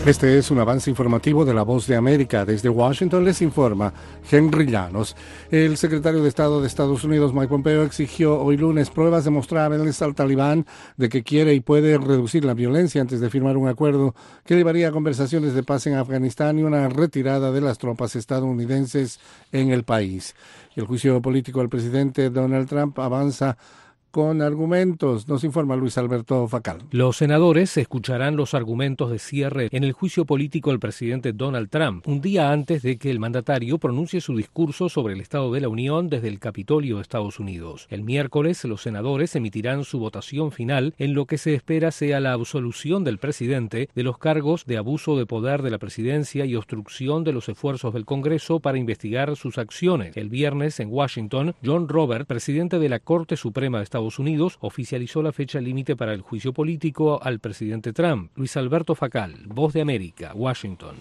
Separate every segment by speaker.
Speaker 1: Este es un avance informativo de La Voz de América. Desde Washington les informa Henry Llanos. El secretario de Estado de Estados Unidos, Mike Pompeo, exigió hoy lunes pruebas demostrables al talibán de que quiere y puede reducir la violencia antes de firmar un acuerdo que llevaría a conversaciones de paz en Afganistán y una retirada de las tropas estadounidenses en el país. El juicio político al presidente Donald Trump avanza con argumentos, nos informa Luis Alberto Facal.
Speaker 2: Los senadores escucharán los argumentos de cierre en el juicio político al presidente Donald Trump, un día antes de que el mandatario pronuncie su discurso sobre el Estado de la Unión desde el Capitolio de Estados Unidos. El miércoles, los senadores emitirán su votación final en lo que se espera sea la absolución del presidente de los cargos de abuso de poder de la presidencia y obstrucción de los esfuerzos del Congreso para investigar sus acciones. El viernes, en Washington, John Roberts, presidente de la Corte Suprema de Estados Unidos, oficializó la fecha límite para el juicio político al presidente Trump. Luis Alberto Facal, Voz de América, Washington.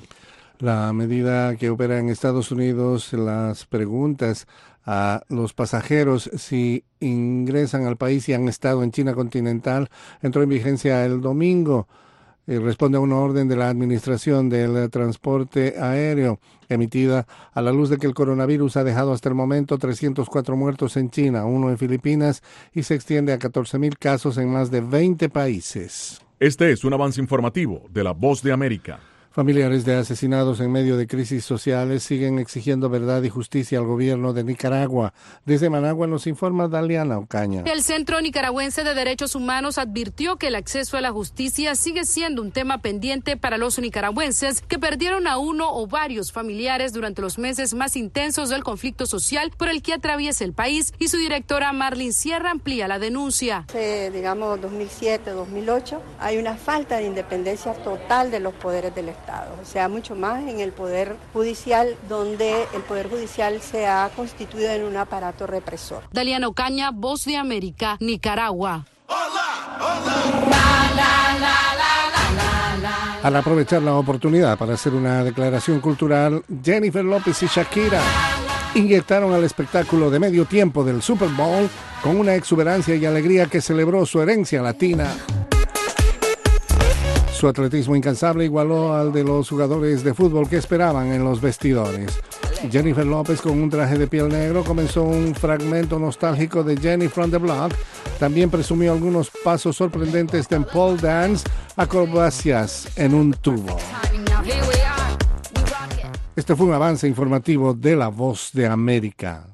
Speaker 1: La medida que opera en Estados Unidos, las preguntas a los pasajeros si ingresan al país y han estado en China continental, entró en vigencia el domingo. Responde a una orden de la Administración del Transporte Aéreo emitida a la luz de que el coronavirus ha dejado hasta el momento 304 muertos en China, 1 en Filipinas y se extiende a 14,000 casos en más de 20 países.
Speaker 3: Este es un avance informativo de La Voz de América.
Speaker 1: Familiares de asesinados en medio de crisis sociales siguen exigiendo verdad y justicia al gobierno de Nicaragua. Desde Managua nos informa Daliana Ocaña.
Speaker 4: El Centro Nicaragüense de Derechos Humanos advirtió que el acceso a la justicia sigue siendo un tema pendiente para los nicaragüenses que perdieron a uno o varios familiares durante los meses más intensos del conflicto social por el que atraviesa el país, y su directora Marlene Sierra amplía la denuncia.
Speaker 5: Digamos 2007, 2008, hay una falta de independencia total de los poderes del Estado. O sea, mucho más en el Poder Judicial, donde el Poder Judicial se ha constituido en un aparato represor.
Speaker 4: Daliana Ocaña, Voz de América, Nicaragua.
Speaker 1: Hola, hola. Al aprovechar la oportunidad para hacer una declaración cultural, Jennifer López y Shakira inyectaron al espectáculo de medio tiempo del Super Bowl con una exuberancia y alegría que celebró su herencia latina. Su atletismo incansable igualó al de los jugadores de fútbol que esperaban en los vestidores. Jennifer López, con un traje de piel negro, comenzó un fragmento nostálgico de Jenny from the Block. También presumió algunos pasos sorprendentes de pole dance, acrobacias en un tubo. Este fue un avance informativo de La Voz de América.